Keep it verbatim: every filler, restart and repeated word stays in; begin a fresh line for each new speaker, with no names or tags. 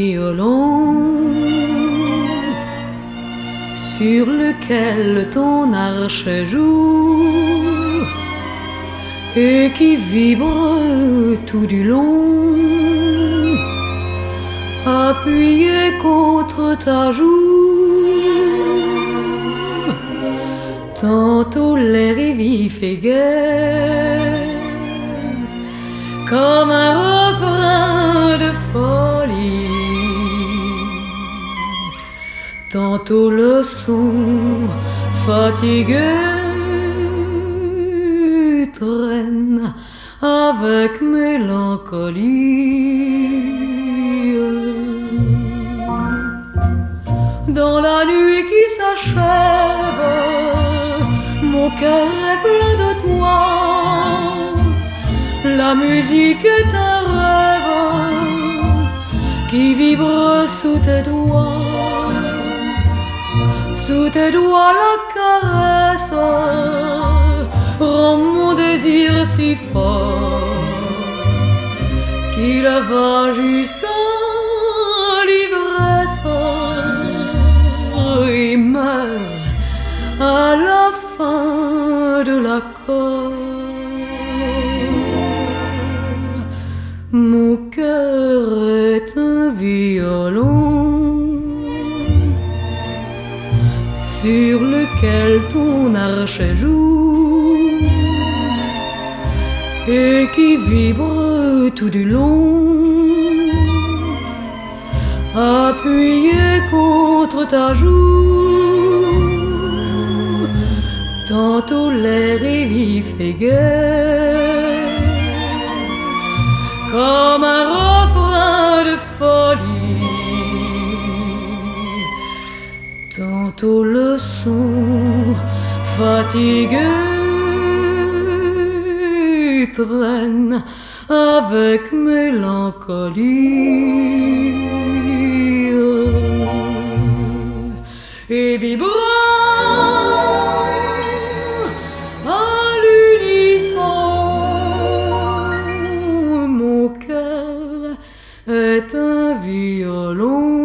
violon sur lequel ton arche joue et qui vibre tout du long, appuyé contre ta joue. Tantôt l'air est vif et gai, comme un refrain de folie. Tantôt le son fatigué traîne avec mélancolie. Dans la nuit qui s'achève, mon cœur est plein de toi. La musique est un rêve qui vibre sous tes doigts. Sous tes doigts la caresse rend mon désir si fort qu'il va jusqu'à l'ivresse et meurt à la fin de l'accord. Mon cœur est un violon sur lequel ton arche joue et qui vibre tout du long, appuyé contre ta joue. Tantôt l'air est vif et gai, comme un refrain de folie. Tantôt le son fatigué traîne avec mélancolie et vibrant à l'unisson. Mon cœur est un violon